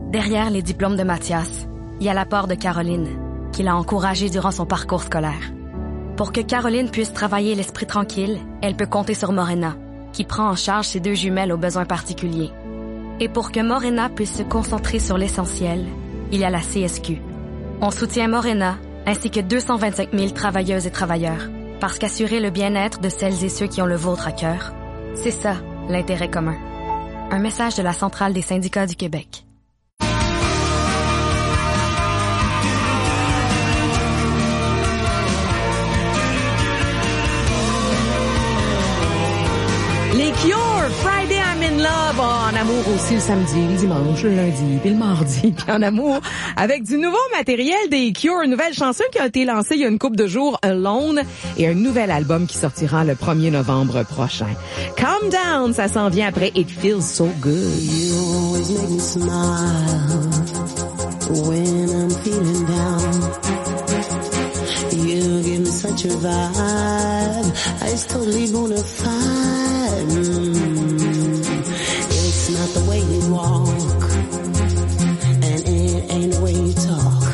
Derrière les diplômes de Mathias, il y a l'apport de Caroline, qui l'a encouragé durant son parcours scolaire. Pour que Caroline puisse travailler l'esprit tranquille, elle peut compter sur Morena, qui prend en charge ses 2 jumelles aux besoins particuliers. Et pour que Morena puisse se concentrer sur l'essentiel, il y a la CSQ. On soutient Morena ainsi que 225 000 travailleuses et travailleurs, parce qu'assurer le bien-être de celles et ceux qui ont le vôtre à cœur, c'est ça, l'intérêt commun. Un message de la Centrale des syndicats du Québec. Les Cure, Friday I'm in Love, en amour aussi le samedi, le dimanche, le lundi, puis le mardi, puis en amour avec du nouveau matériel des Cure, une nouvelle chanson qui a été lancée il y a une couple de jours, Alone, et un nouvel album qui sortira le 1er novembre prochain. Calm Down, ça s'en vient après It Feels So Good. You always make me smile when I'm feeling down. You give me such a vibe, it's totally bona fide. It's not the way you walk, and it ain't the way you talk.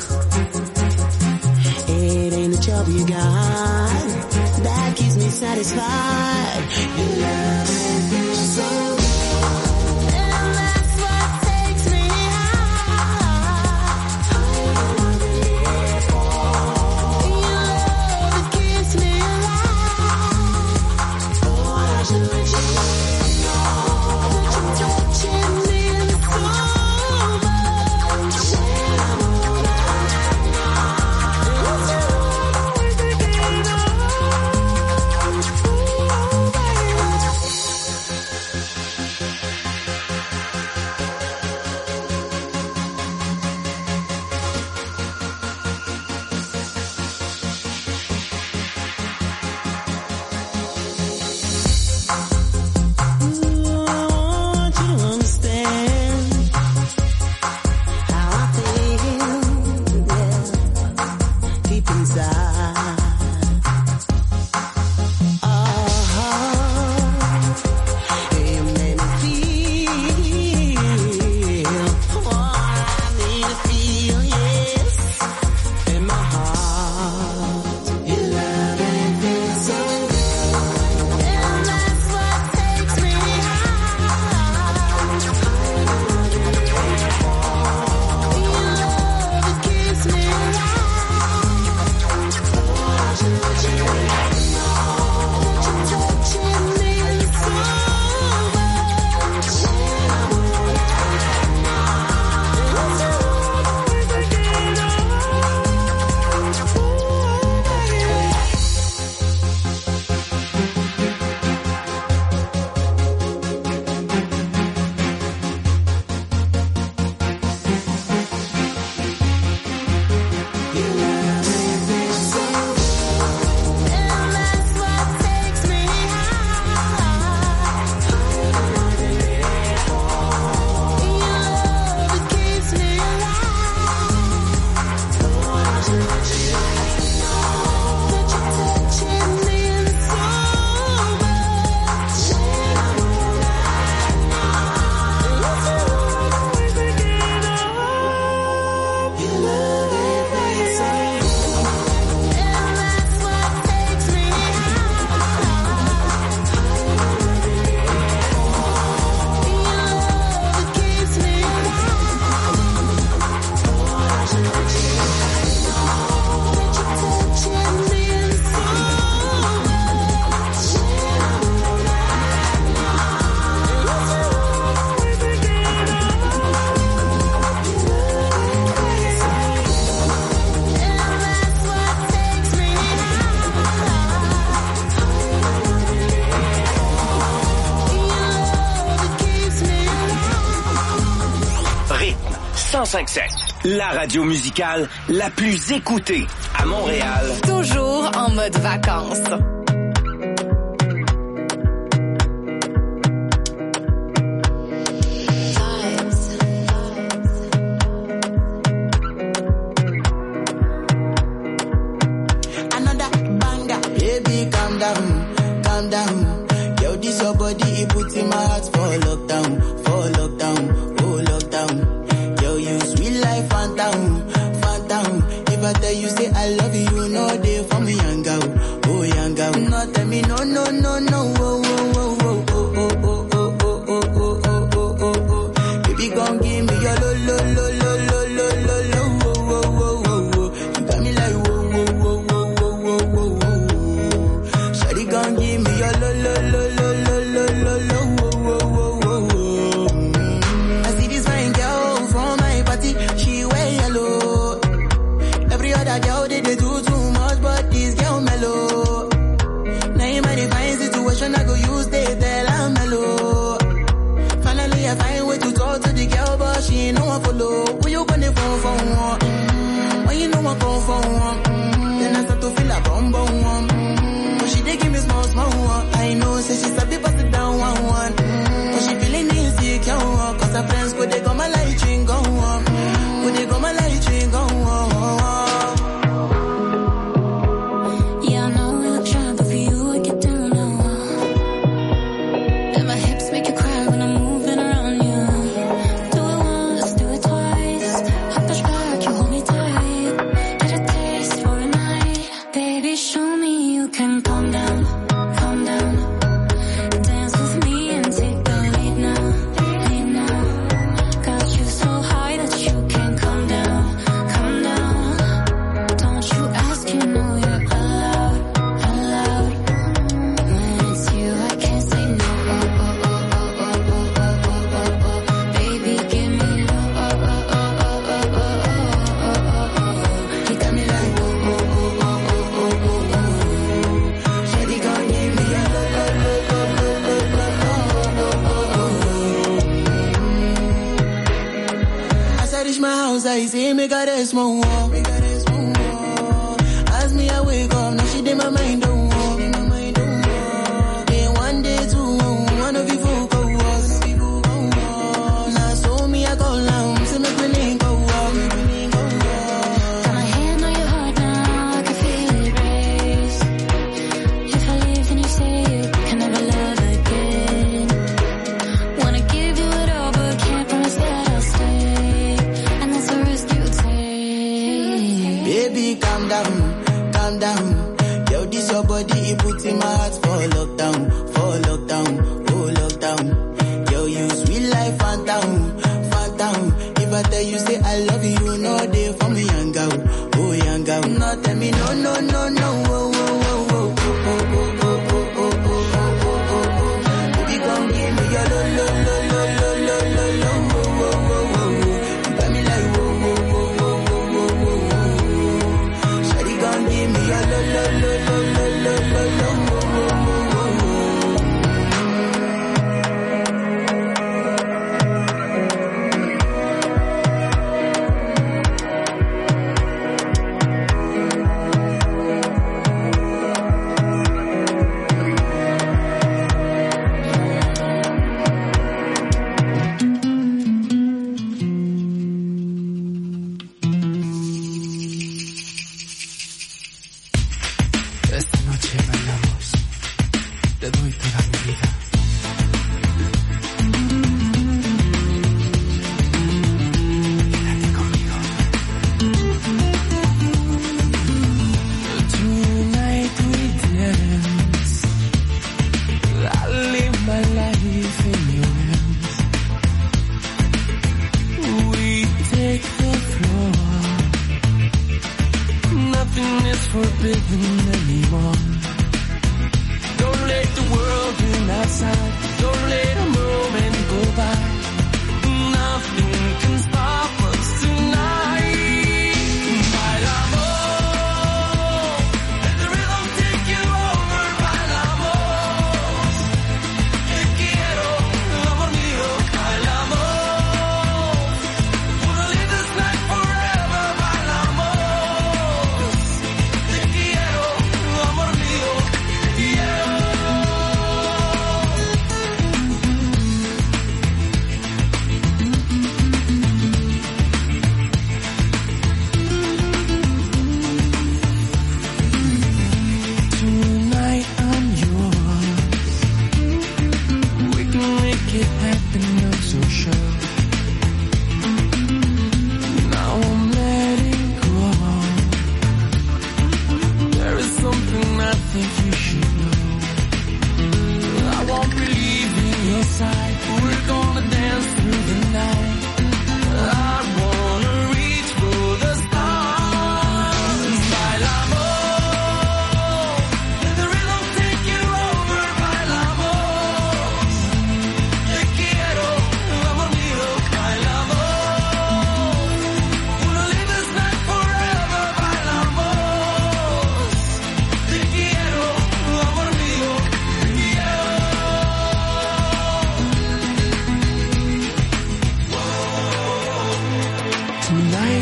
It ain't the job you got that keeps me satisfied. Your love is so good, and that's what takes me high. Your love, it keeps me alive. Oh, I should let you know that you're touching me so much. Rythme 105.7, la radio musicale la plus écoutée à Montréal. Toujours en mode vacances. Calm down. Yo, this your body, it puts in my heart for lockdown, oh lockdown. Yo, you phantom, phantom. If I tell you say I love you, no day for me, young girl, oh young girl. No tell me no, no, no, no, oh, oh, oh, oh, oh, oh, oh, oh, oh, oh, oh, oh, oh, oh. Baby, gon' give me your lo, lo, lo, lo, lo, lo, lo, lo, oh, oh, oh, oh, oh. You got me like whoa, whoa, whoa, whoa, whoa, whoa, whoa, whoa. Shawty gon' give me your lo, lo, lo, lo, lo, lo, lo, lo, oh, oh, oh, oh, oh. I see this fine girl from my party, she wear yellow. Every other girl they do too much, but this girl mellow. Now in my divine situation, I go use they tell I'm mellow. Finally, I find way to talk to the girl, but she ain't no one follow. Who you gonna phone for one? When you know I come for one, then I start to feel a bum bum one. But she dey give me small small one. I know, say she's a bit busted down one. But she feeling insecure, cause her friends go they go my light ring go on. Go they go my light ring go on. Yeah, I know we look shy, but for you I get down low. And my hips make you cry when I'm moving around you. Do it once, do it twice. I push back, you hold me tight. Get a taste for a night. Baby, show me you can calm down, calm down. Dance with me and take the lead now, lead now. Got you so high that you can't come down, come down. Don't you ask, you know you're allowed, allowed. When it's you, I can't say no. Oh, oh, oh, oh, oh, oh, oh, oh, oh, oh. Baby, give me oh, oh, oh, oh, oh, oh, oh, oh, oh, oh, oh. You got me like oh, oh, oh, oh, oh, oh, oh, oh. Shawty gon' give me a lo, lo, lo, lo, lo, lo, lo, oh, oh, oh, oh. As I reach my house, I see me got a small wall. As me I wake up, now she did my mind don't walk. Then one day two, one of you folk go was. Now so me I go down, see me feeling go walk. Got my hand on your heart now, I can feel it race. If I leave, then you say you can never love again. Wanna give you it all, but can't promise that I'll stay. And that's a risk you take. Baby, calm down, calm down. Yo, this your body, it puts in my heart for lockdown, oh lockdown. Yo, you sweet life, phantom, phantom. If I tell you say I love you, no day for me, young girl, oh young girl. No, tell me no, no, no, no, oh, oh, oh, oh, oh, oh, oh, oh, oh, oh, oh, oh, oh, oh. Baby, come give me your lo, lo, lo, lo, lo, lo, lo, lo, oh, oh, oh, oh, oh. You got me like oh, oh, oh, oh, oh, oh, oh, oh, oh. Shawty gon' give me your lo, lo, lo, lo, lo, lo, lo, lo, oh, oh, oh, oh, oh.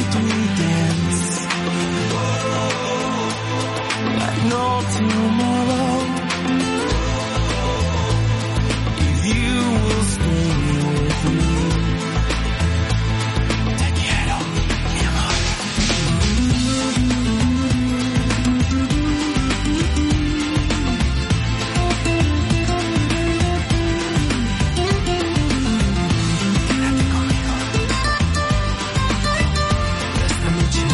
night we dance like no tomorrow. If you will stay with me, te quiero, mi amor. Quédate conmigo. Esta noche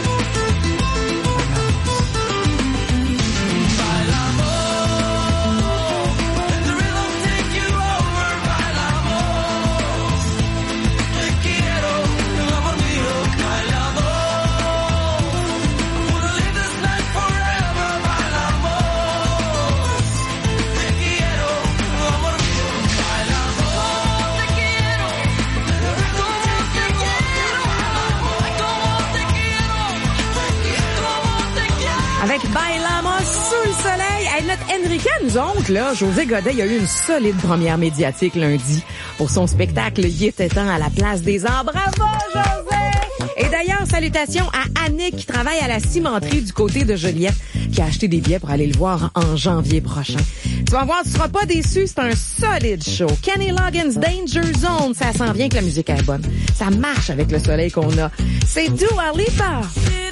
Avec Bailamos sous le soleil. Hey, notre Enrica, nous autres, là, José Godet, il a eu une solide première médiatique lundi pour son spectacle Il était temps à la place des Arts. Bravo, José! Et d'ailleurs, salutations à Annick qui travaille à la cimenterie du côté de Joliette, qui a acheté des billets pour aller le voir en janvier prochain. Tu vas voir, tu seras pas déçu, c'est un solide show. Kenny Loggins, Danger Zone, ça s'en vient que la musique est bonne. Ça marche avec le soleil qu'on a. C'est Dua Lipa.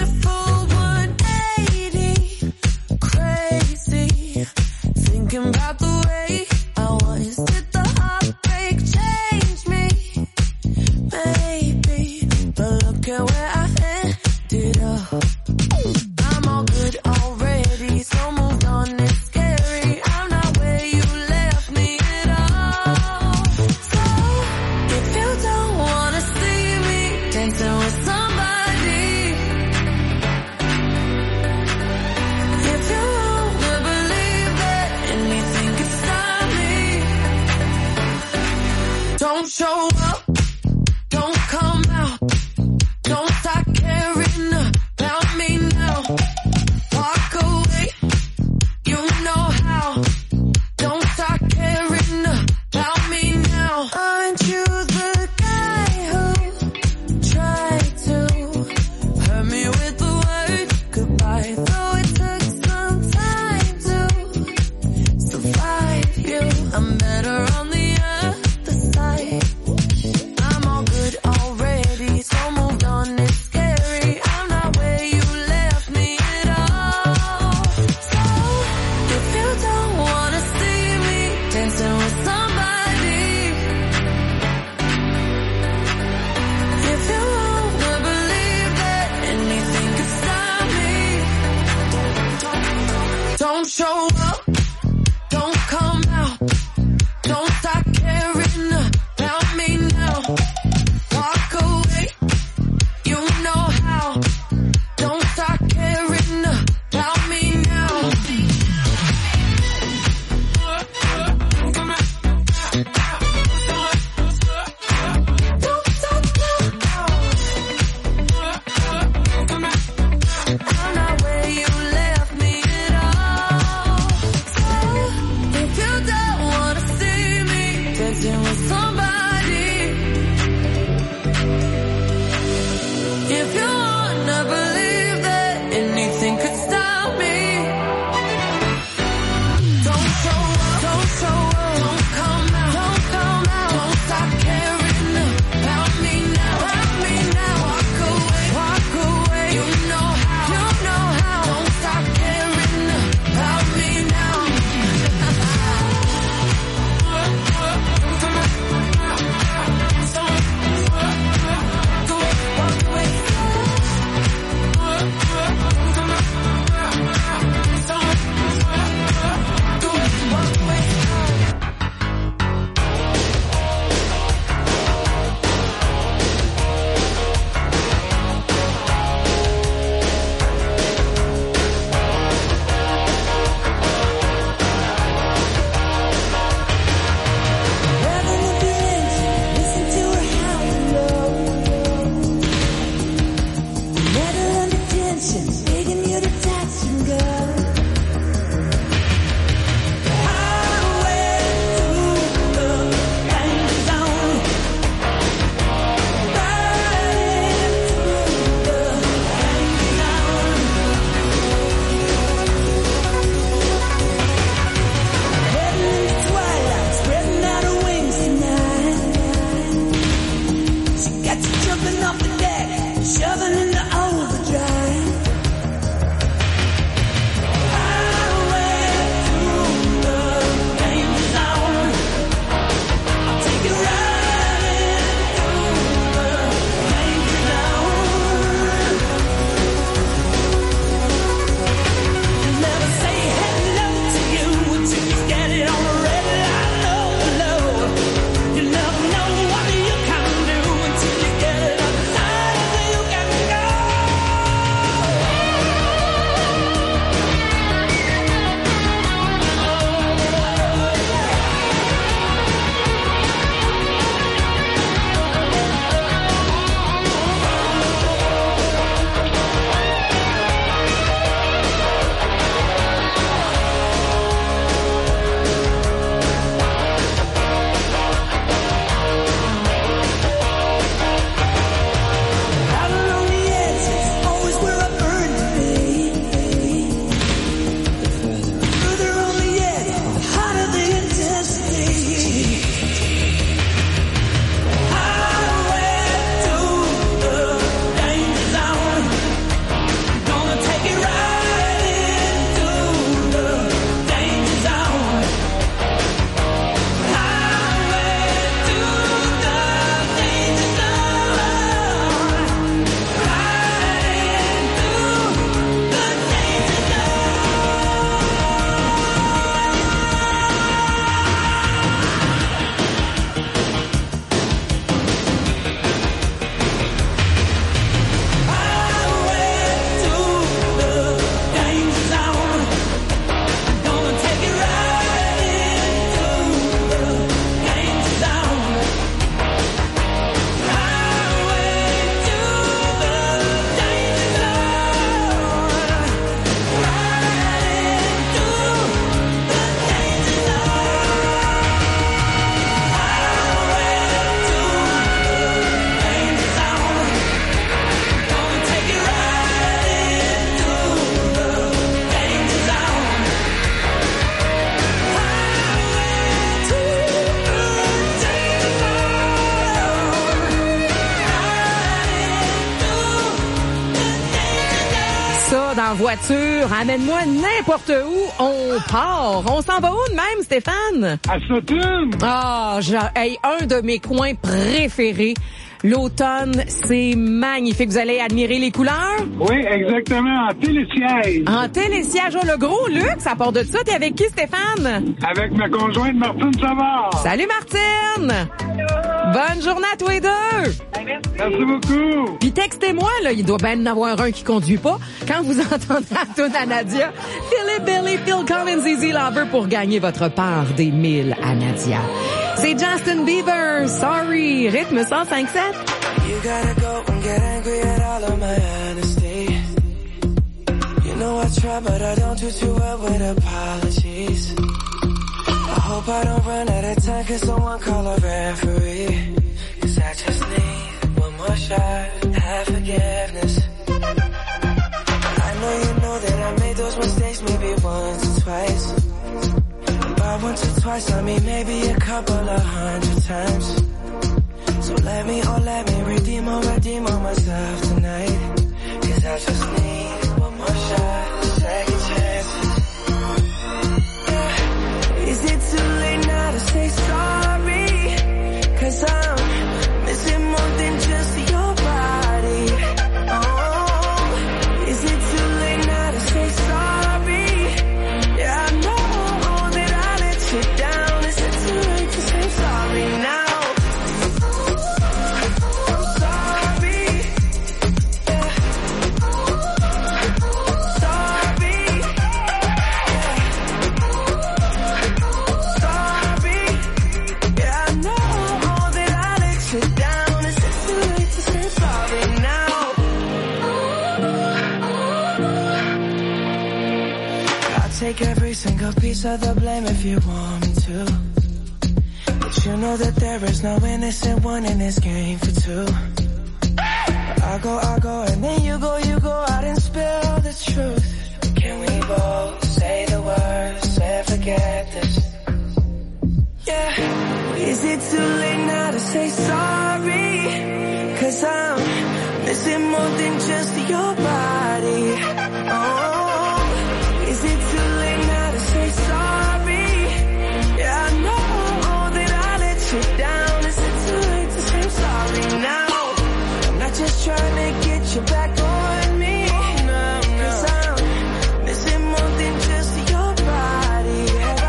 Thinking about the way I was. Did the heartbreak change me? Maybe, but look at where I ended up. I'm all good already, so moved on, it's scary. I'm not where you left me at all. So, if you don't wanna see me dancing with somebody, if you wanna believe that anything can stop me, don't show up, don't come out, don't start caring about me now. Walk away, you know how, don't start caring about me now. Aren't you the guy who tried shoving into overdrive. En voiture, amène-moi n'importe où, on part. On s'en va où de même, Stéphane? À Sutton! Ah, un de mes coins préférés. L'automne, c'est magnifique. Vous allez admirer les couleurs? Oui, exactement, en télésiège. En télésiège, le gros luxe, à part de ça, t'es avec qui, Stéphane? Avec ma conjointe Martine Savard. Salut, Martine! Bonne journée à tous les deux! Merci beaucoup! Puis textez-moi, là, il doit bien en avoir un qui conduit pas. Quand vous entendez la toune à Nadia, Philip Billy, Phil Collins, Easy Lover pour gagner votre part des 1000 à Nadia. C'est Justin Bieber, Sorry, rythme 105.7. You gotta go and get angry at all of my honesty. You know I try, but I don't do too well with apologies. I hope I don't run out of time, can someone call a referee? Cause I just need one more shot, have forgiveness. I know that I made those mistakes maybe once or twice. By once or twice, I mean maybe a couple of 100 times. So let me redeem on myself tonight. Cause I just need one more shot, second chances. Yeah. Is it too late now to say sorry? Cause I'm missing more than just your body. Oh, is it too late now to say sorry? Yeah, I know that I let you down. Is it too late to say sorry now? Take every single piece of the blame if you want me to. But you know that there is no innocent one in this game for two. But I go, and then you go out and spill the truth. Can we both say the words and forget this? Yeah. Is it too late now to say sorry? Cause I'm missing more just to your body. Oh, is it too late now to say sorry? Yeah, I know that I let you down. Is it too late to say sorry now? I'm not just trying to get you back on me. Cause I'm missing more than just your body.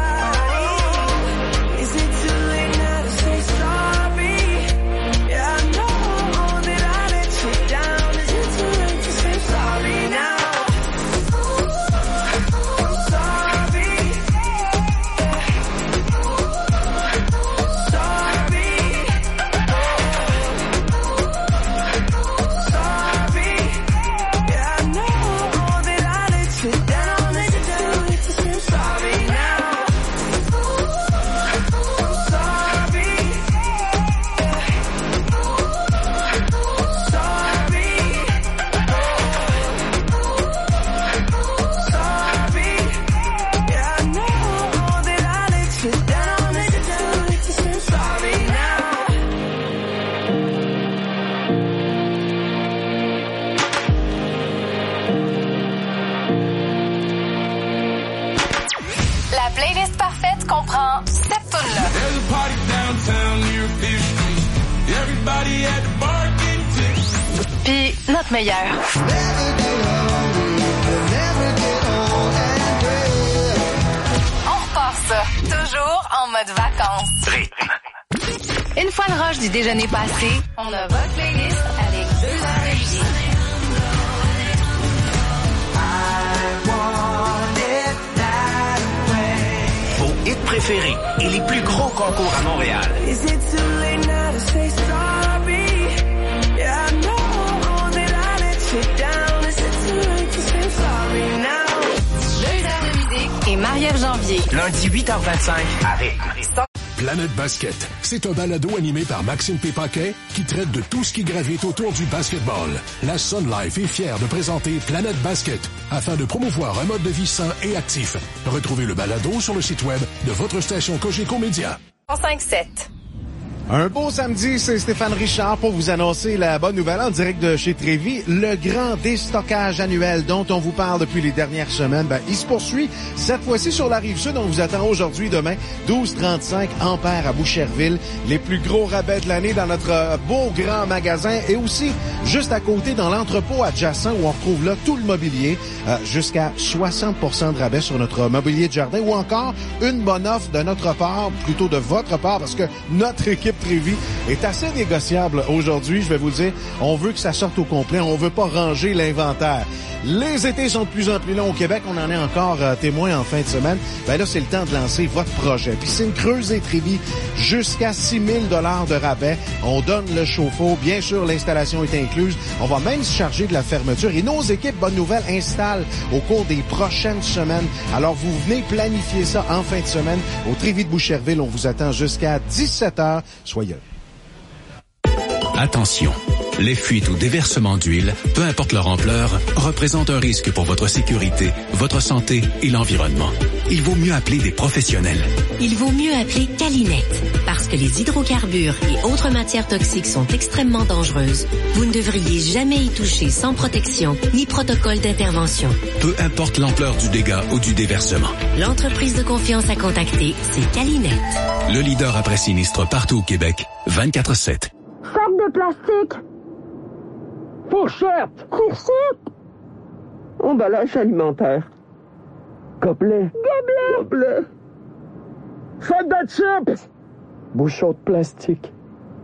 Is it too late now to say sorry? Yeah, I know that I let you down. Is it too late to say sorry now? I'm sorry. Sorry. Sorry. Yeah, I know that I let you down. Is it too late to say sorry now? I'm sorry. Sorry. Sorry. Yeah, I know that I let you down. Is it too late to say sorry now? La playlist parfaite comprend cette tune-là. There's a party downtown near Fifth Street. Everybody at the bar getting tipsy. Puis notre meilleur. On repart ça, toujours en mode vacances. Une fois le rush du déjeuner passé, on a votre playlist avec 2 heures de musique. Vos hits préférés et les plus gros concours à Montréal. Is it too late now to say sorry? Yeah, I know that I let you down. Is it too late to say sorry now? 2 heures de musique et Marie-Ève Janvier. Lundi 8h25 à Rythme. Planète Basket, c'est un balado animé par Maxime Pépaquet qui traite de tout ce qui gravite autour du basketball. La Sun Life est fière de présenter Planète Basket afin de promouvoir un mode de vie sain et actif. Retrouvez le balado sur le site web de votre station Cogeco Média. 105.7. Un beau samedi, c'est Stéphane Richard pour vous annoncer la bonne nouvelle en direct de chez Trévis. Le grand déstockage annuel dont on vous parle depuis les dernières semaines, il se poursuit. Cette fois-ci sur la Rive-Sud, on vous attend aujourd'hui, demain, 12,35 Ampère à Boucherville. Les plus gros rabais de l'année dans notre beau grand magasin et aussi juste à côté dans l'entrepôt adjacent où on retrouve là tout le mobilier, jusqu'à 60% de rabais sur notre mobilier de jardin ou encore une bonne offre de notre part, plutôt de votre part, parce que notre équipe Trévis est assez négociable aujourd'hui, je vais vous dire. On veut que ça sorte au complet, on veut pas ranger l'inventaire. Les étés sont de plus en plus longs au Québec, on en est encore témoin en fin de semaine. Là, c'est le temps de lancer votre projet. Piscine creusée Trévis, jusqu'à 6 000 $ de rabais. On donne le chauffe-eau, bien sûr, l'installation est incluse. On va même se charger de la fermeture. Et nos équipes, bonne nouvelle, installent au cours des prochaines semaines. Alors, vous venez planifier ça en fin de semaine au Trévis de Boucherville. On vous attend jusqu'à 17h. Soyez là. Attention, les fuites ou déversements d'huile, peu importe leur ampleur, représentent un risque pour votre sécurité, votre santé et l'environnement. Il vaut mieux appeler des professionnels. Il vaut mieux appeler Calinette, parce que les hydrocarbures et autres matières toxiques sont extrêmement dangereuses. Vous ne devriez jamais y toucher sans protection ni protocole d'intervention. Peu importe l'ampleur du dégât ou du déversement. L'entreprise de confiance à contacter, c'est Calinette. Le leader après sinistre partout au Québec, 24/7. Sac de plastique. Fourchette. Fourchette. Emballage alimentaire. Gobelet. Gobelet. Sac de chips. Bouchon de plastique.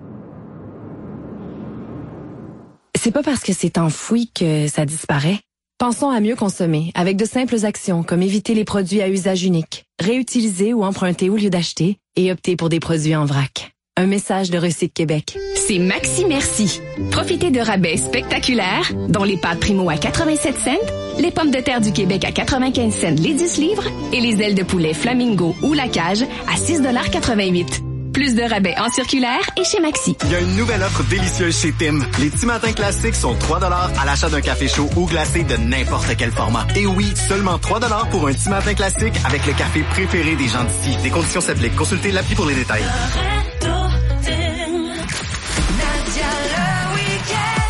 C'est pas parce que c'est enfoui que ça disparaît. Pensons à mieux consommer avec de simples actions comme éviter les produits à usage unique, réutiliser ou emprunter au lieu d'acheter et opter pour des produits en vrac. Un message de Recyc Québec. C'est Maxi Merci. Profitez de rabais spectaculaires, dont les pâtes Primo à 87 cents, les pommes de terre du Québec à 95 cents les 10 livres et les ailes de poulet Flamingo ou La Cage à 6,88 $. Plus de rabais en circulaire et chez Maxi. Il y a une nouvelle offre délicieuse chez Tim. Les petits matins classiques sont 3 $ à l'achat d'un café chaud ou glacé de n'importe quel format. Et oui, seulement 3 $ pour un petit matin classique avec le café préféré des gens d'ici. Les conditions s'appliquent. Consultez l'appli pour les détails. Votre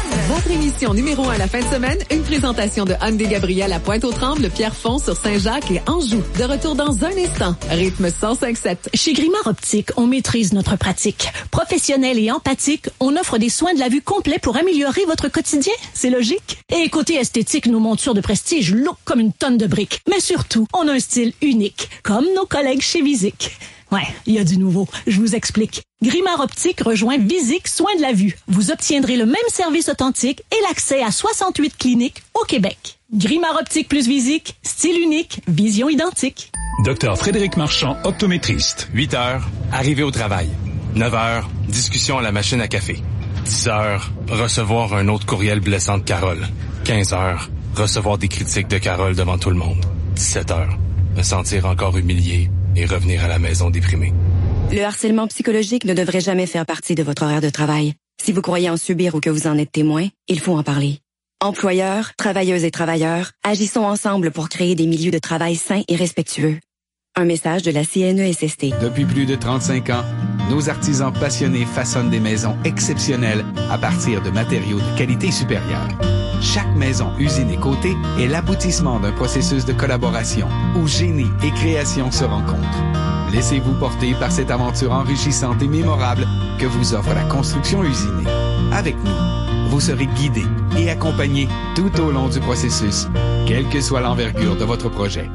Votre émission numéro 1 à la fin de semaine, une présentation de Hyundai Gabriel à Pointe-aux-Trembles, Pierrefonds sur Saint-Jacques et Anjou. De retour dans un instant. Rythme 105.7. Chez Grimard Optique, on maîtrise notre pratique. Professionnel et empathique, on offre des soins de la vue complets pour améliorer votre quotidien. C'est logique. Et côté esthétique, nos montures de prestige look comme une tonne de briques. Mais surtout, on a un style unique, comme nos collègues chez Visic. Ouais, il y a du nouveau. Je vous explique. Grimard Optique rejoint Visic Soins de la vue. Vous obtiendrez le même service authentique et l'accès à 68 cliniques au Québec. Grimard Optique plus Visic, style unique, vision identique. Docteur Frédéric Marchand, optométriste. 8 heures, arrivé au travail. 9 heures, discussion à la machine à café. 10 heures, recevoir un autre courriel blessant de Carole. 15 heures, recevoir des critiques de Carole devant tout le monde. 17 heures, me sentir encore humilié et revenir à la maison déprimé. Le harcèlement psychologique ne devrait jamais faire partie de votre horaire de travail. Si vous croyez en subir ou que vous en êtes témoin, il faut en parler. Employeurs, travailleuses et travailleurs, agissons ensemble pour créer des milieux de travail sains et respectueux. Un message de la CNESST. Depuis plus de 35 ans, nos artisans passionnés façonnent des maisons exceptionnelles à partir de matériaux de qualité supérieure. Chaque maison, usine et côté est l'aboutissement d'un processus de collaboration où génie et création se rencontrent. Laissez-vous porter par cette aventure enrichissante et mémorable que vous offre la construction usinée. Avec nous, vous serez guidé et accompagné tout au long du processus, quelle que soit l'envergure de votre projet.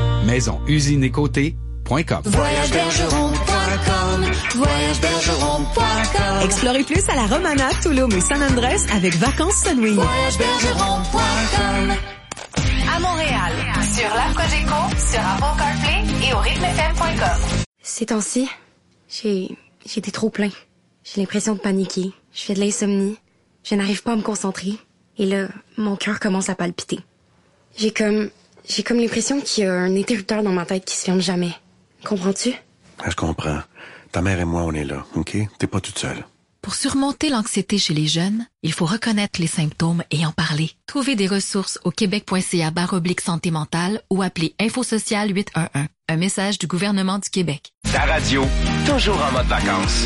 Maison-usine-et-côté.com. Voyagebergeron.com. Voyagebergeron.com. Explorez plus à la Romana, Tulum et San Andrés avec Vacances Sunwing. Voyagebergeron.com. À Montréal, sur l'app Cogeco, sur Apple CarPlay et au rythmefm.com. Ces temps-ci, j'ai été trop plein. J'ai l'impression de paniquer. Je fais de l'insomnie. Je n'arrive pas à me concentrer. Et là, mon cœur commence à palpiter. J'ai comme l'impression qu'il y a un interrupteur dans ma tête qui se ferme jamais. Comprends-tu? Je comprends. Ta mère et moi, on est là, OK? T'es pas toute seule. Pour surmonter l'anxiété chez les jeunes, il faut reconnaître les symptômes et en parler. Trouvez des ressources au québec.ca/santé mentale ou appelez Infosocial 811. Un message du gouvernement du Québec. Ta radio, toujours en mode vacances.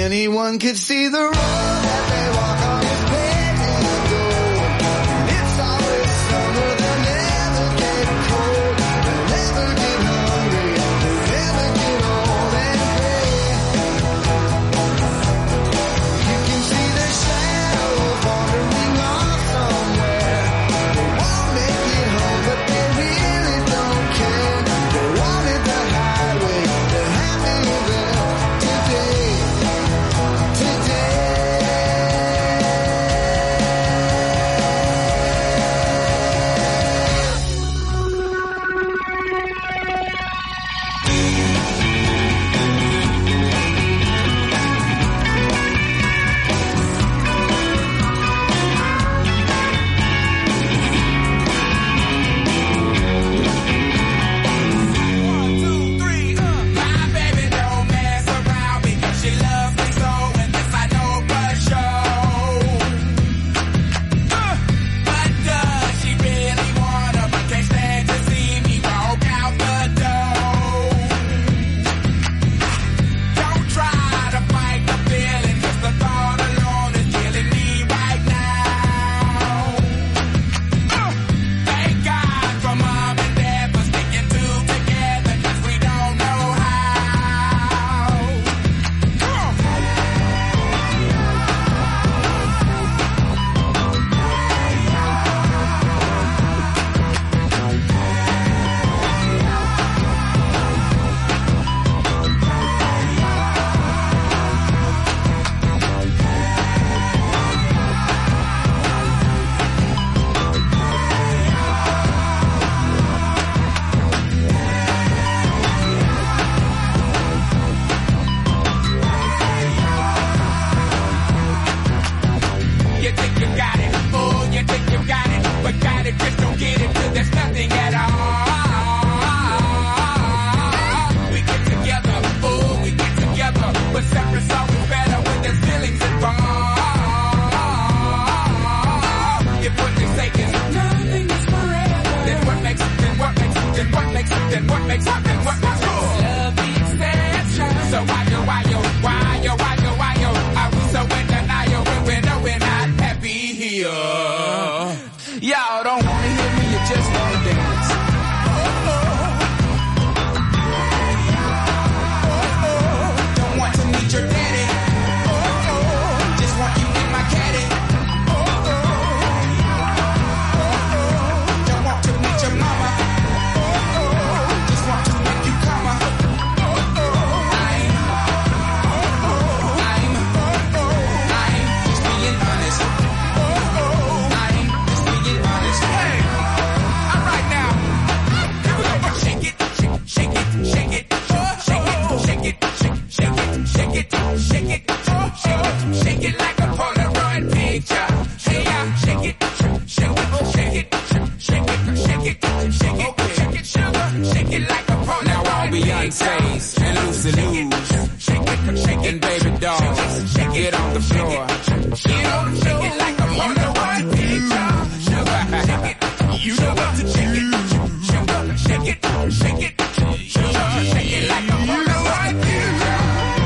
anyone could see the road that they walk on is paved in gold. And it's always summer, they'll never get cold, they'll never get hungry, they'll never get old and gray. You can see their shadows wandering off somewhere. They won't make it home, but they really don't care. They wanted the highway, they're happier there today. Y'all don't wanna hear me, you just wanna dance. Don't want to meet your daddy. Just want you in my caddy. Don't want to meet your mama. Just want to make you come up. I'm just being honest. Hey, all right now. Here we go. Shake it, shake it, shake it, shake it, shake it, shake it, shake it, shake it, shake it like a Polaroid picture. Hey, shake it, shake it, shake it, shake it, shake it, shake it, shake it, sugar, shake it like a Polaroid. Now all Beyonce's and Lucy Lou's, shake it, baby doll, get on the floor, shake it like a Polaroid picture. You know what to shake it, sugar, shake it, shake it, sugar, shake it like a Polaroid picture.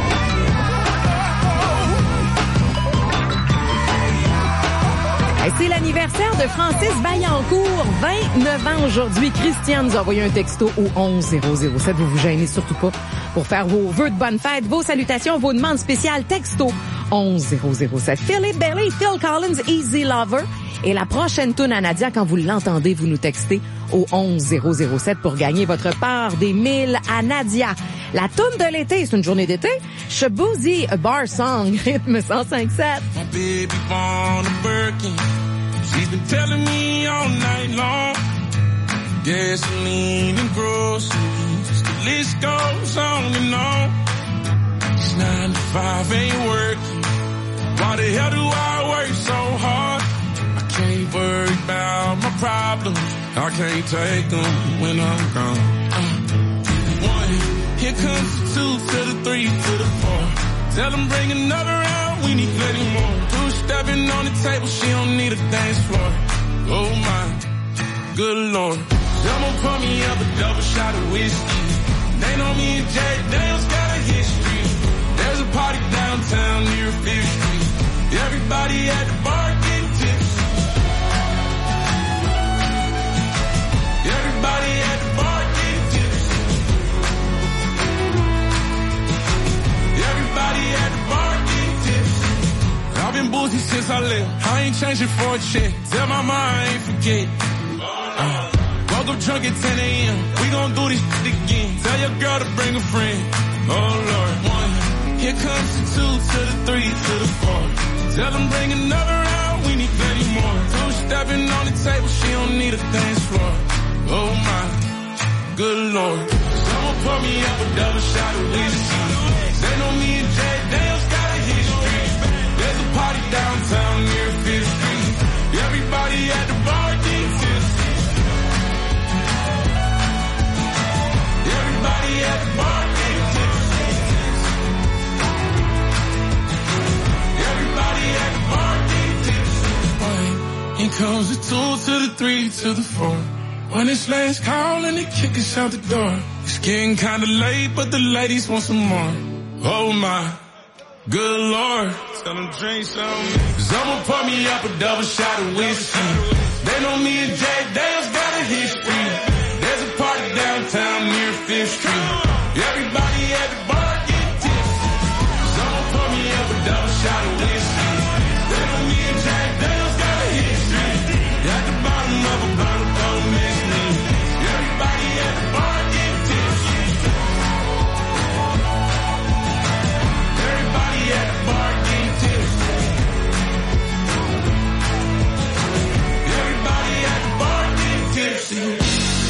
Et c'est l'anniversaire de Francis Vaillancourt, 29 ans aujourd'hui. Christiane nous a envoyé un texto au 11007. Vous vous gênez surtout pas pour faire vos vœux de bonne fête, vos salutations, vos demandes spéciales. Texto 11007. Philip Bailey, Phil Collins, Easy Lover. Et la prochaine toune à Nadia, quand vous l'entendez, vous nous textez au 11007 pour gagner votre part des 1000 à Nadia. La toune de l'été, c'est une journée d'été. Shaboozey, A Bar Song, rythme 105.7. My baby born a Birkin. She's been telling me all night long. Gasoline and groceries, the list goes on and on. This 9 to 5 ain't working. Why the hell do I work so hard? I can't worry about my problems. I can't take them when I'm gone. 1, here comes the 2 to the 3 to the 4. Tell them bring another round, we need plenty more. 2 stepping on the table, she don't need a dance floor. Oh my, good Lord. Someone pour me up a double shot of whiskey. They know me and Jay Daniels got a history. There's a party downtown cozy since I left. I ain't changing for a check. Tell my mom I ain't forget. Woke up drunk at 10 a.m. We gon' do this shit again. Tell your girl to bring a friend. Oh Lord, 1. Here comes the 2 to the 3 to the 4. Tell them bring another round. We need plenty more. 2 stepping on the table. She don't need a dance floor. Oh my, good Lord. Someone pour me up a double shot of whiskey. They know me and Jay Daniels got a history. There's a party downtown near 5th Street. Everybody at the bar getting tipsy. Everybody at the bar getting tipsy. Everybody at the bar getting tipsy. Here comes the 2 to the 3 to the 4. When it's last call and they kick us out the door. It's getting kinda late, but the ladies want some more. Oh my, good Lord. Tell them drink some. Someone pour me up a double shot of whiskey. They know me and Jay Daniels got a history. There's a party downtown near 5th Street. Everybody at the bar getting tipsy. Someone pour me up a double shot of whiskey. They know me and Jay Daniels got a history. At the bottom of a bottle, don't miss me. Everybody at the bar getting tipsy. Everybody at the bar getting tipsy. Everybody at the bar getting tipsy.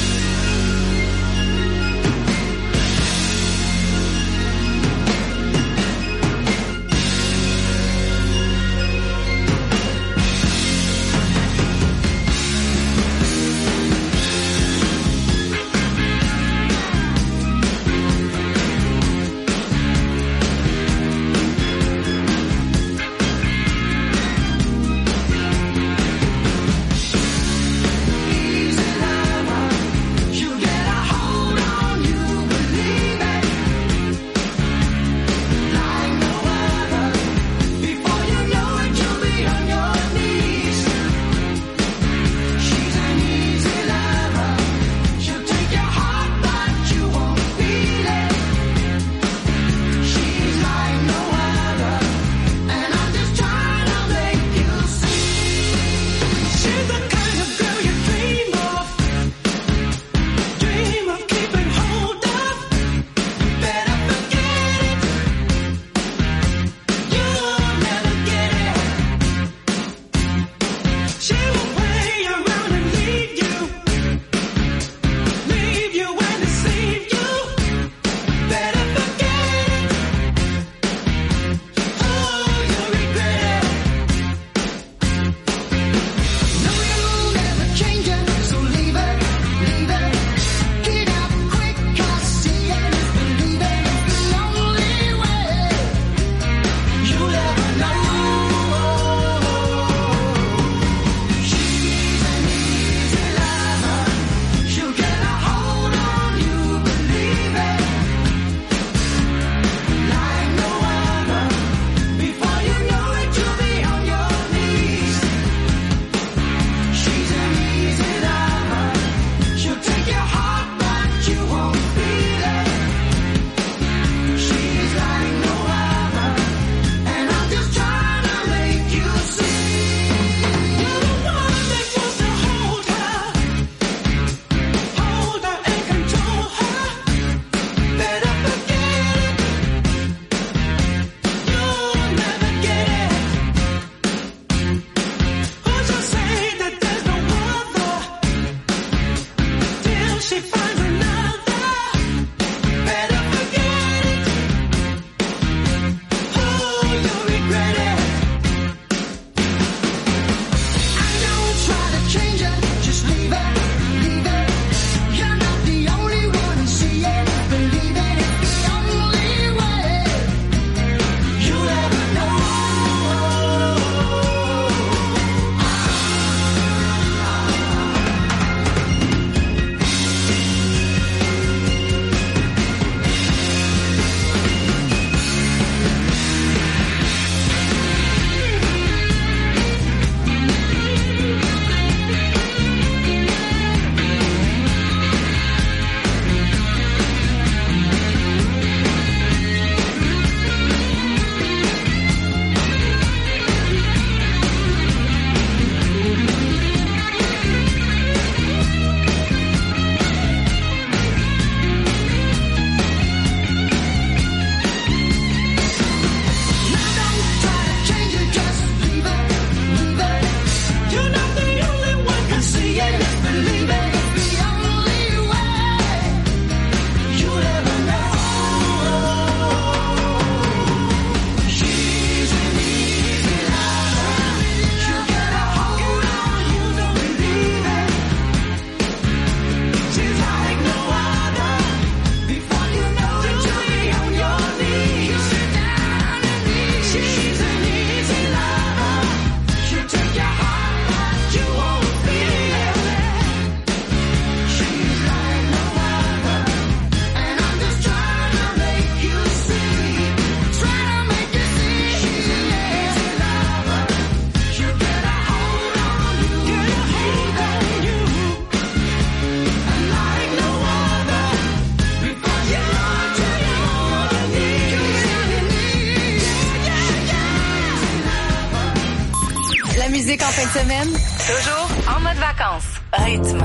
musique en fin de semaine, toujours en mode vacances. Rythme.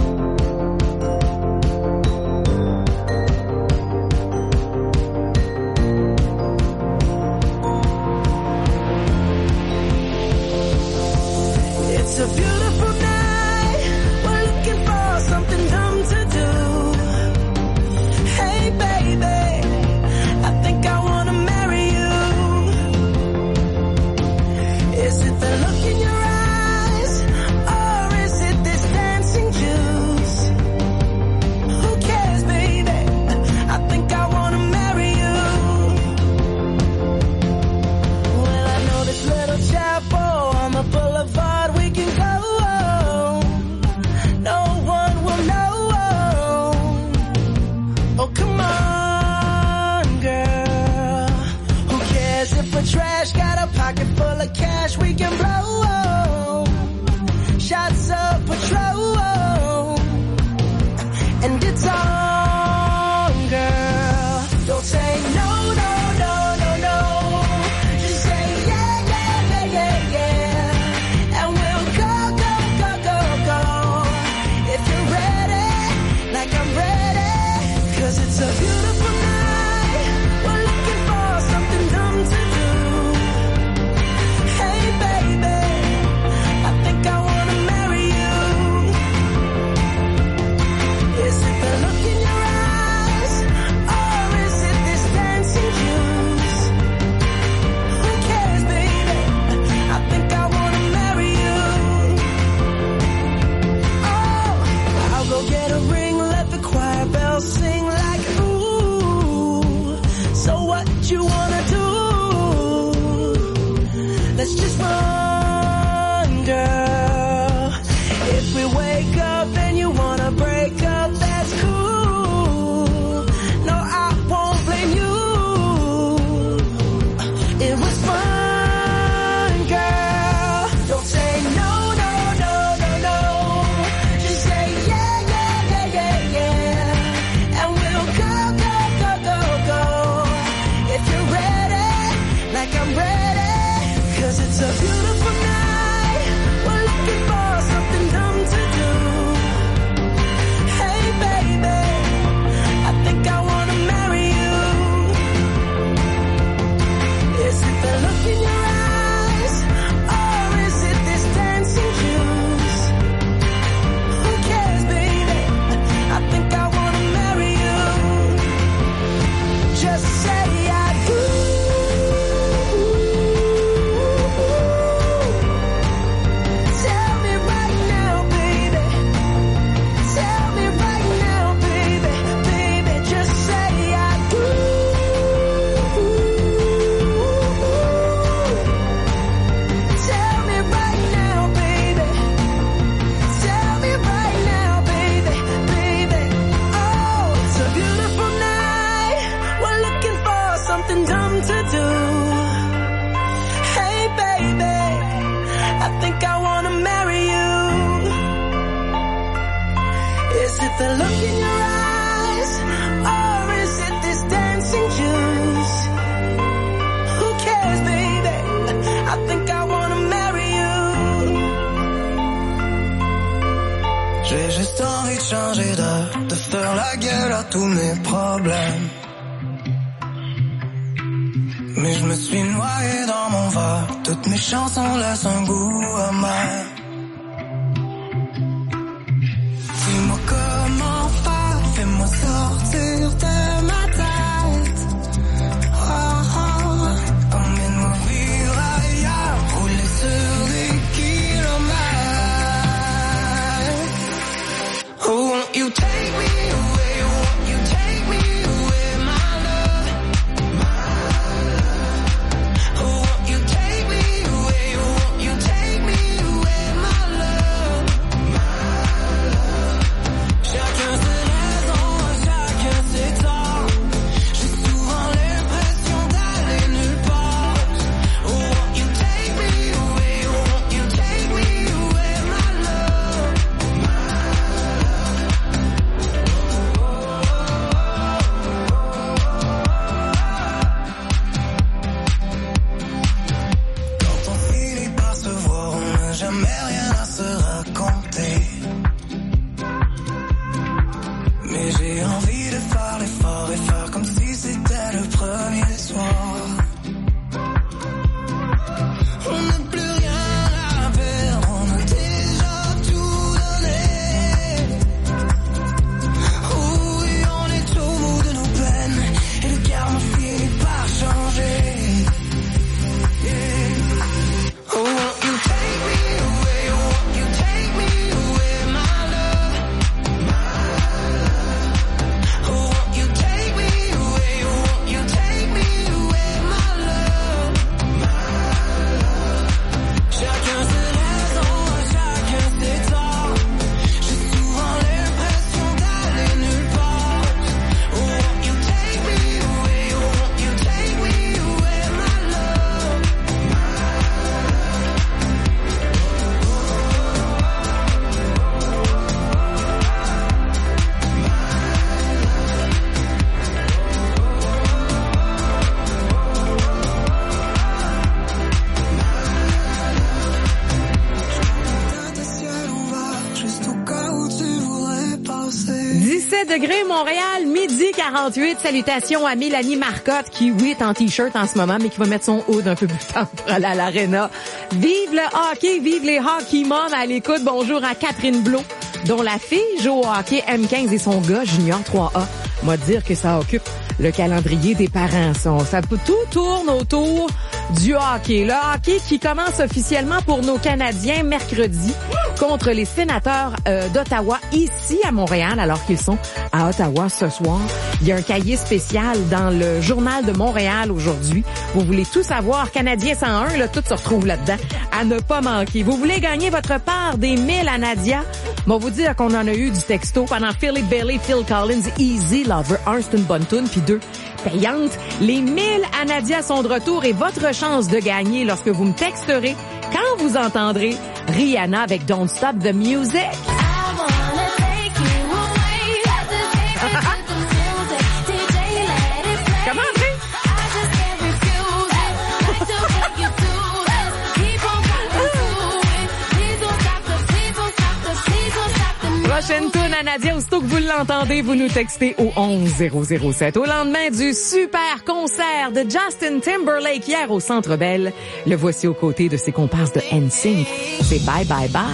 It's a beautiful night. We're looking for something dumb to do. Hey, baby, I think I wanna marry you. Is it the look in your eyes, or is it this dancing juice? Who cares, baby? I think I wanna marry you. Well, I know this little chapel on the boulevard we can go. No one will know. Oh, come on, girl. Who cares if we're trash? Got a pocket full of cash we can blow. Shots of Patrol. And it's on, girl. Don't say no, no, no, no, no. Just say yeah, yeah, yeah, yeah, yeah. And we'll go, go, go, go, go. If you're ready, like I'm ready. 'Cause it's a beautiful night. We're looking for something dumb to do. Hey, baby, I think I wanna marry you. Is it the look in your eyes, or is it this dancing juice? Who cares, baby? I think I wanna marry you. Oh, I'll go get a ring, let the choir bells sing like ooh. So what you wanna do? Let's just run, girl. If we wake up and you wanna break up, that's cool. No, I won't blame you. It was fun, girl. Don't say no, no, no, no, no. Just say yeah, yeah, yeah, yeah, yeah. And we'll go, go, go, go, go. If you're ready, like I'm ready. 'Cause it's a beautiful night. We're looking for something dumb to do. Hey, baby, I think I wanna marry you. Is it the look in your eyes, or is it this dancing juice? Who cares, baby? I think I wanna marry you. Just say I do. Tell me right now, baby. Tell me right now, baby. Baby, just say I do. Tell me right now, baby. Tell me right now, baby. Baby, oh, it's a beautiful night. We're looking for something dumb to do. Hey, baby, I think I wanna marry you. Is it the look in your eyes, or is it this dancing juice? Who cares, baby? I think I wanna marry you. J'ai juste envie de changer d'air, de faire la gueule à tous mes problèmes. Mais je me suis noyé dans mon verre, toutes mes chansons laissent un goût amer. Dis-moi comment faire, fais-moi sortir de ma tête. Oh, oh, emmène-moi vivre ailleurs, rouler sur des kilomètres. Oh, won't you take me away, won't you take me away, my love. Oh, won't you take me away, won't you take me away, degrés, Montréal, midi 48. Salutations à Mélanie Marcotte qui, oui, est en T-shirt en ce moment, mais qui va mettre son hood un peu plus tard pour aller à l'aréna. Vive le hockey, vive les hockey moms à l'écoute. Bonjour à Catherine Blot, dont la fille joue au hockey M15 et son gars junior 3A. Moi dire que ça occupe le calendrier des parents. Tout tourne autour du hockey. Le hockey qui commence officiellement pour nos Canadiens mercredi contre les Sénateurs d'Ottawa ici à Montréal, alors qu'ils sont à Ottawa ce soir. Il y a un cahier spécial dans le Journal de Montréal aujourd'hui. Vous voulez tout savoir, Canadien 101, là, tout se retrouve là-dedans, à ne pas manquer. Vous voulez gagner votre part des 1000 à Nadia? Bon, vous dire qu'on en a eu du texto pendant Philip Bailey, Phil Collins, Easy Lover, un, c'est une bonne tune, puis 2, payante. Les 1000 à Nadia sont de retour et votre chance de gagner lorsque vous me texterez quand vous entendrez Rihanna avec Don't Stop the Music. Comment prochaine tourne à Nadia, aussitôt que vous l'entendez, vous nous textez au 11007. Au lendemain du super concert de Justin Timberlake hier au Centre Bell, le voici aux côtés de ses comparses de NSYNC. C'est Bye Bye Bye.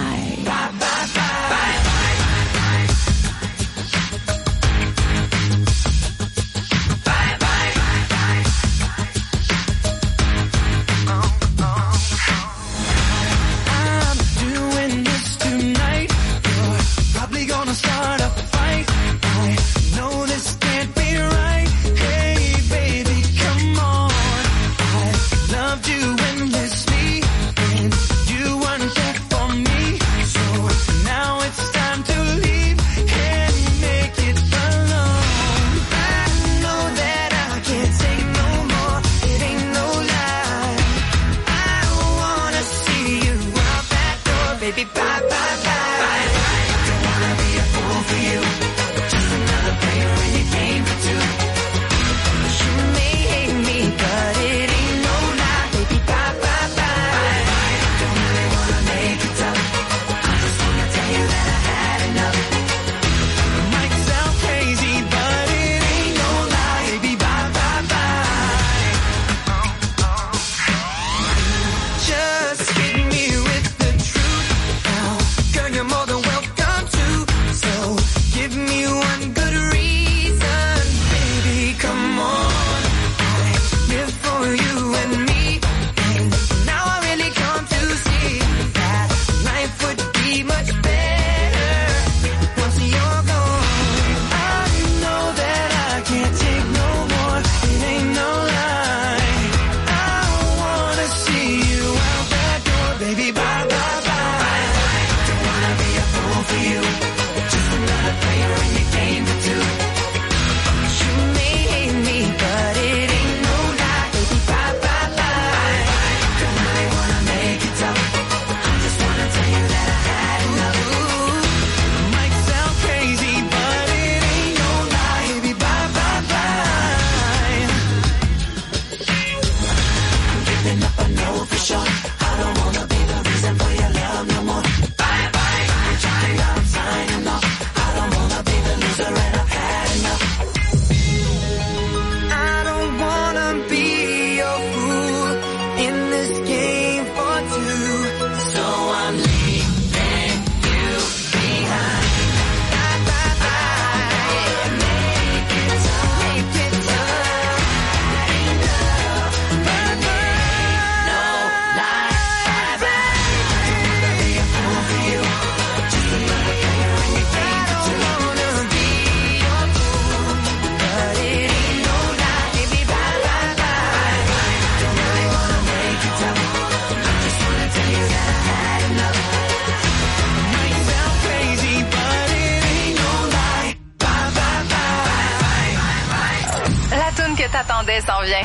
T'attendais s'en vient.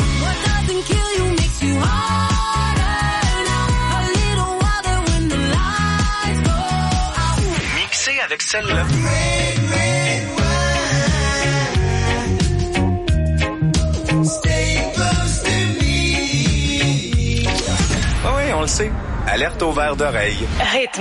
Mixé avec celle-là. Oui, on le sait. Alerte au verre d'oreille. Rythme.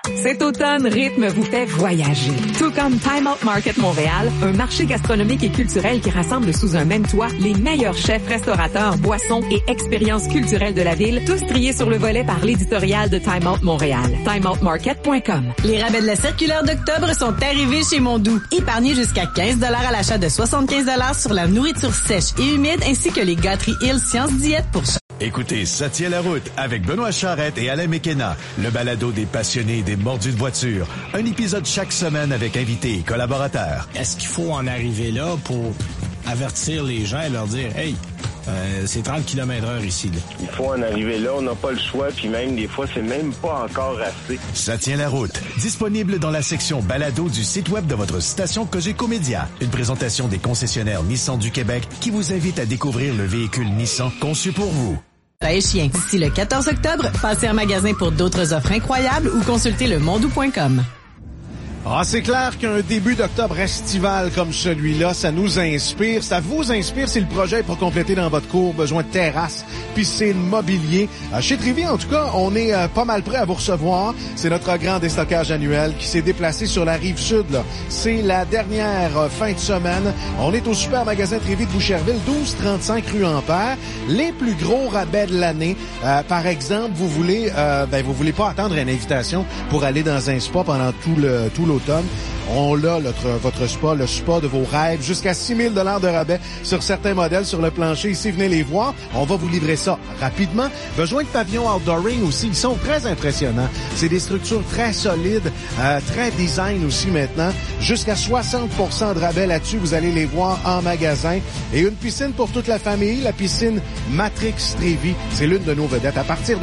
Cet automne, Rythme vous fait voyager. Tout comme Time Out Market Montréal, un marché gastronomique et culturel qui rassemble sous un même toit les meilleurs chefs, restaurateurs, boissons et expériences culturelles de la ville, tous triés sur le volet par l'éditorial de Time Out Montréal. TimeOutMarket.com. Les rabais de la circulaire d'octobre sont arrivés chez Mondou. Épargnez jusqu'à 15 $ à l'achat de 75 $ sur la nourriture sèche et humide ainsi que les gâteries Hill Science Diète pour Écoutez, ça tient la route avec Benoît Charrette et Alain Mekena, le balado des passionnés des mordus de voiture. Un épisode chaque semaine avec invités et collaborateurs. Est-ce qu'il faut en arriver là pour avertir les gens et leur dire « Hey, c'est 30 km/h ici. » Il faut en arriver là, on n'a pas le choix, puis même des fois, c'est même pas encore assez. Ça tient la route. Disponible dans la section balado du site web de votre station Cogeco Média. Une présentation des concessionnaires Nissan du Québec qui vous invite à découvrir le véhicule Nissan conçu pour vous. Hey chien, d'ici le 14 octobre, passez en magasin pour d'autres offres incroyables ou consultez lemondou.com. Ah, c'est clair qu'un début d'octobre estival comme celui-là, ça nous inspire. Ça vous inspire si le projet est pour compléter dans votre cour, besoin de terrasse, piscine, mobilier. Chez Trévy, en tout cas, on est pas mal prêt à vous recevoir. C'est notre grand déstockage annuel qui s'est déplacé sur la rive sud, là. C'est la dernière fin de semaine. On est au super magasin Trévy de Boucherville, 1235 rue Ampère. Les plus gros rabais de l'année. Par exemple, vous voulez pas attendre une invitation pour aller dans un spa pendant tout l'automne. On a votre spa, le spa de vos rêves, jusqu'à 6 000 $ de rabais sur certains modèles sur le plancher. Ici, venez les voir. On va vous livrer ça rapidement. Besoin de pavillons outdooring aussi. Ils sont très impressionnants. C'est des structures très solides, très design aussi maintenant. Jusqu'à 60% de rabais là-dessus. Vous allez les voir en magasin. Et une piscine pour toute la famille, la piscine Matrix Trévy. C'est l'une de nos vedettes. À partir de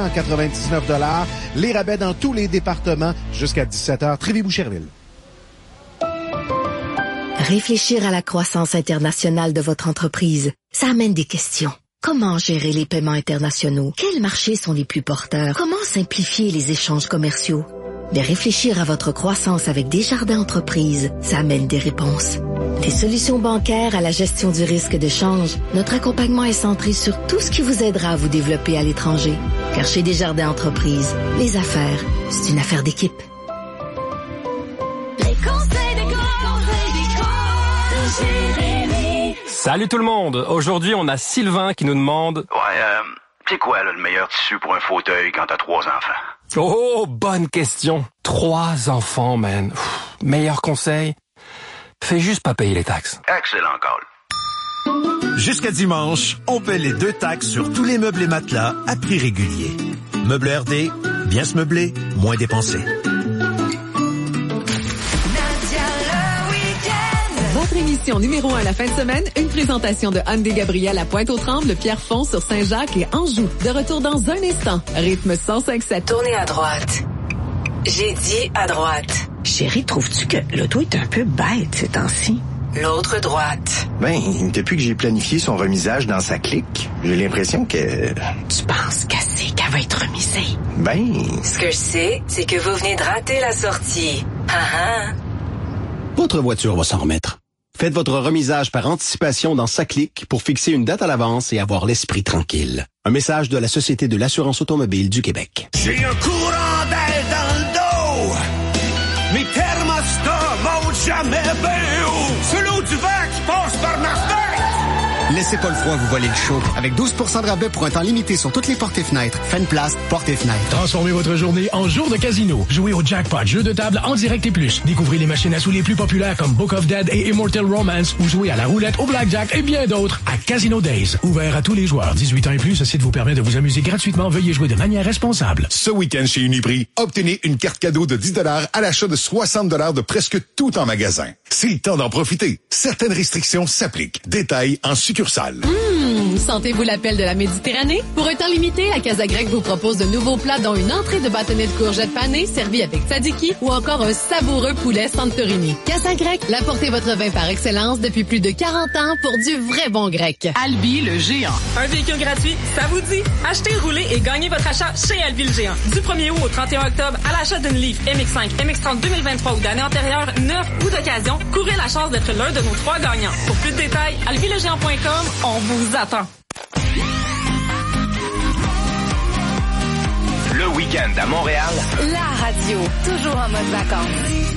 999 $. Les rabais dans tous les départements jusqu'à 17h. Trévy-Boucherville. Réfléchir à la croissance internationale de votre entreprise, ça amène des questions. Comment gérer les paiements internationaux? Quels marchés sont les plus porteurs? Comment simplifier les échanges commerciaux? De réfléchir à votre croissance avec Desjardins Entreprises, ça amène des réponses. Des solutions bancaires à la gestion du risque de change, notre accompagnement est centré sur tout ce qui vous aidera à vous développer à l'étranger. Car chez Desjardins Entreprises, les affaires, c'est une affaire d'équipe. Salut tout le monde! Aujourd'hui, on a Sylvain qui nous demande... Ouais, c'est quoi là, le meilleur tissu pour un fauteuil quand t'as 3 enfants? Oh, bonne question! 3 enfants, man. Meilleur conseil? Fais juste pas payer les taxes. Excellent call. Jusqu'à dimanche, on paie les 2 taxes sur tous les meubles et matelas à prix régulier. Meubles RD, bien se meubler, moins dépenser. Votre émission numéro 1 à la fin de semaine, une présentation de Hyundai Gabriel à Pointe-aux-Trembles, Pierrefonds sur Saint-Jacques et Anjou. De retour dans un instant. Rythme 105.7. Tournez à droite. J'ai dit à droite. Chérie, trouves-tu que l'auto est un peu bête ces temps-ci? L'autre droite. Ben, depuis que j'ai planifié son remisage dans sa clique, j'ai l'impression que... Tu penses qu'elle va être remisée? Ben... Ce que je sais, c'est que vous venez de rater la sortie. Votre voiture va s'en remettre. Faites votre remisage par anticipation dans SACLIC pour fixer une date à l'avance et avoir l'esprit tranquille. Un message de la Société de l'assurance automobile du Québec. J'ai un courant d'air dans le dos. Mes thermostats montent jamais bien haut. C'est l'eau du vent qui passe par ma fenêtre. Laissez pas le froid vous voler le show. Avec 12% de rabais pour un temps limité sur toutes les portes et fenêtres. Fenplast, portes et fenêtres. Transformez votre journée en jour de casino. Jouez au jackpot, jeu de table en direct et plus. Découvrez les machines à sous les plus populaires comme Book of Dead et Immortal Romance ou jouez à la roulette, au blackjack et bien d'autres à Casino Days. Ouvert à tous les joueurs. 18 ans et plus, ce site vous permet de vous amuser gratuitement. Veuillez jouer de manière responsable. Ce week-end chez Uniprix, obtenez une carte cadeau de 10 $ à l'achat de 60 $ de presque tout en magasin. C'est le temps d'en profiter. Certaines restrictions s'appliquent. Détails en succursale. Sentez-vous l'appel de la Méditerranée? Pour un temps limité, la Casa Grecque vous propose de nouveaux plats dont une entrée de bâtonnet de courgettes panées servie avec tzatziki ou encore un savoureux poulet Santorini. Casa Grecque, l'apportez votre vin par excellence depuis plus de 40 ans pour du vrai bon grec. Albi le géant. Un véhicule gratuit, ça vous dit? Achetez, roulez et gagnez votre achat chez Albi le géant. Du 1er août au 31 octobre, à l'achat d'une Leaf MX5, MX30 2023 ou d'année antérieure, neuf ou d'occasion, courez la chance d'être l'un de nos 3 gagnants. Pour plus de détails, albilegéant.com, on vous attend. Le week-end à Montréal, La radio, toujours en mode vacances.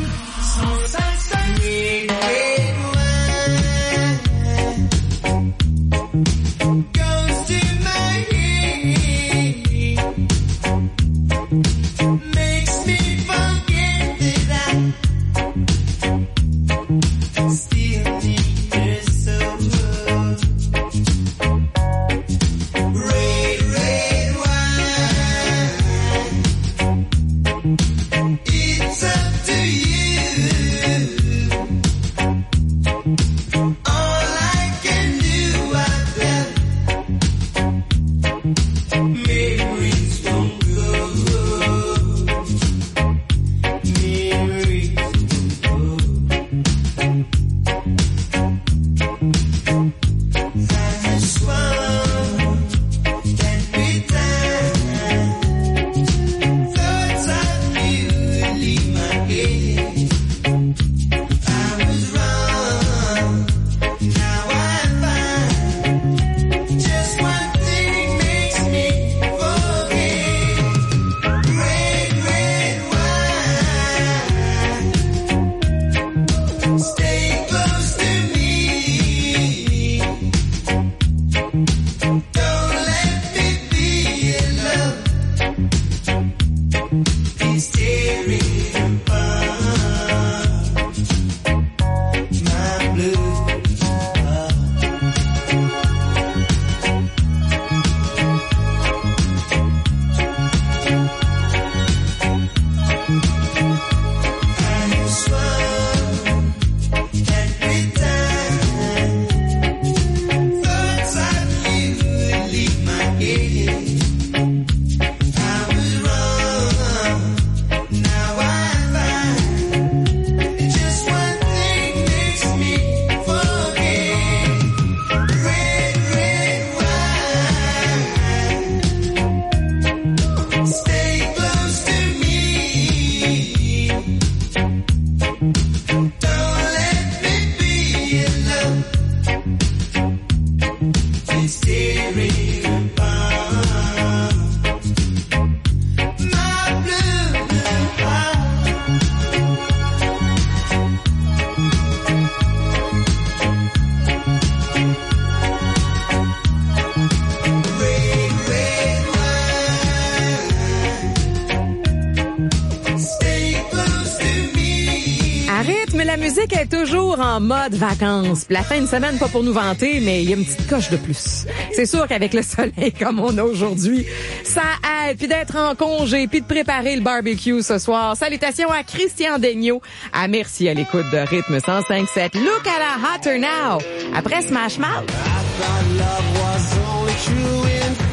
La musique est toujours en mode vacances. Puis la fin de semaine, pas pour nous vanter, mais il y a une petite coche de plus. C'est sûr qu'avec le soleil comme on a aujourd'hui, ça aide. Puis d'être en congé, puis de préparer le barbecue ce soir. Salutations à Christian Daigneault. À merci à l'écoute de Rythme 105.7. Look at a hotter now. Après Smash Mouth.